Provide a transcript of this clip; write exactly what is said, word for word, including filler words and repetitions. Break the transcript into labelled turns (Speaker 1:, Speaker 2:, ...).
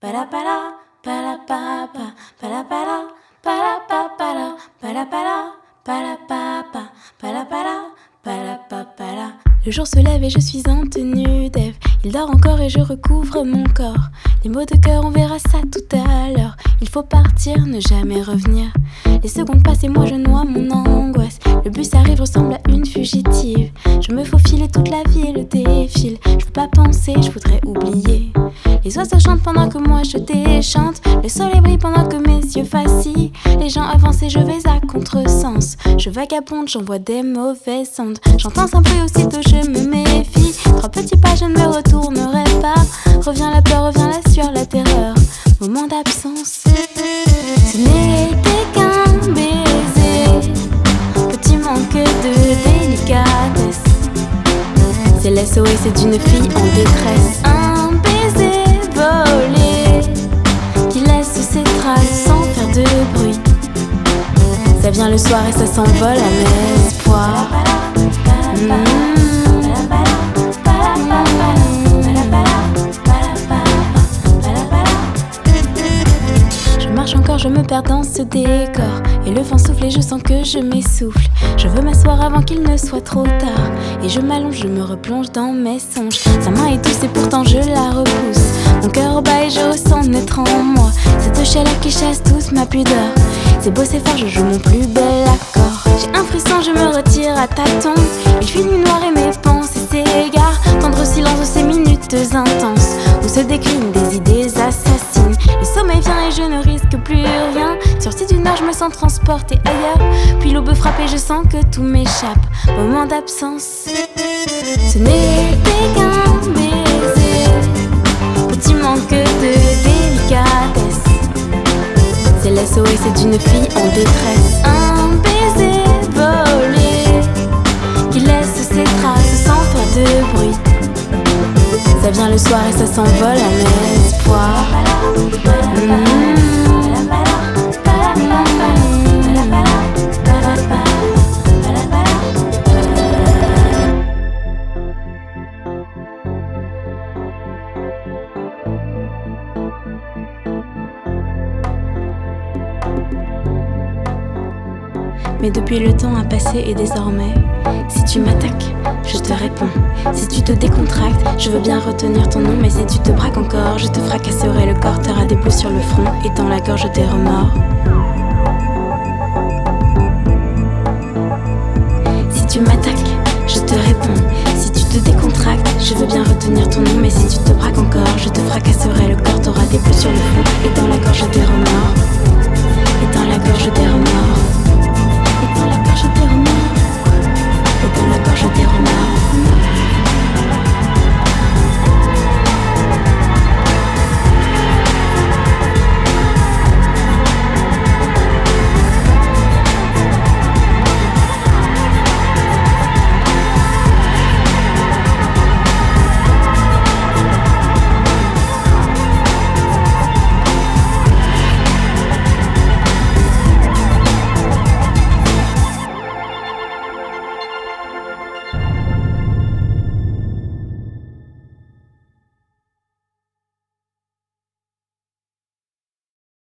Speaker 1: para para para para para para para para para para para para para para para para. Le jour se lève et je suis en tenue d'Ève. Il dort encore et je recouvre mon corps. Les mots de cœur, on verra ça tout à l'heure. Il faut partir, ne jamais revenir. Les secondes passent et moi je noie mon angoisse. Le bus arrive, ressemble à une fugitive. Je me faufile et toute la ville défile. Je veux pas penser, je voudrais oublier. Les oiseaux chantent pendant que moi je déchante. Le soleil brille pendant que mes yeux vacillent. Les gens avancent et je vais à contresens. Je vagabonde, j'envoie des mauvaises ondes. J'entends un bruit, aussitôt je me méfie. Trois petits pas, je ne me retournerai pas. Revient la peur, revient la sueur, la terreur. Moment d'absence. Ce n'était qu'un baiser. Petit manque de délicatesse. C'est l'S O S d'une fille en détresse. Un baiser volé qui laisse ses traces sans faire de bruit. Ça vient le soir et ça s'envole à l'espoir. Mmh. Je marche encore, je me perds dans ce décor. Et le vent souffle et je sens que je m'essouffle. Je veux m'asseoir avant qu'il ne soit trop tard. Et je m'allonge, je me replonge dans mes songes. Sa main est douce et pourtant je la repousse. Mon cœur bat et je ressens naître en moi cette chaleur qui chasse toute ma pudeur. C'est beau, c'est fort, je joue mon plus bel accord. J'ai un frisson, je me retire à tâtons. Il fait nuit noire et mes pensées s'égarent. Tendre silence de ces minutes intenses où se déclinent des idées assassines. Le sommeil vient et je ne risque plus rien. Sortie du nord, je me sens transportée ailleurs. Puis l'aube frappe et je sens que tout m'échappe. Moment d'absence. Ce n'était qu'un baiser. Petit manque de délicatesse. C'est l'S O S d'une fille en détresse. Un baiser volé qui laisse ses traces sans faire de bruit. Ça vient le soir et ça s'envole à l'espoir. Mmh. Mais depuis le temps a passé et désormais, si tu m'attaques, je te réponds. Si tu te décontractes, je veux bien retenir ton nom. Mais si tu te braques encore, je te fracasserai le corps. T'auras des bleus sur le front et dans la gorge tes remords. Si tu m'attaques, je te réponds. Si tu te décontractes, je veux bien retenir ton nom. Mais si tu te braques encore, je te fracasserai le corps. T'auras des bleus sur le front et dans la gorge tes remords. Et dans la gorge tes remords. Et dans la gorge des remords. Et dans la gorge des remords.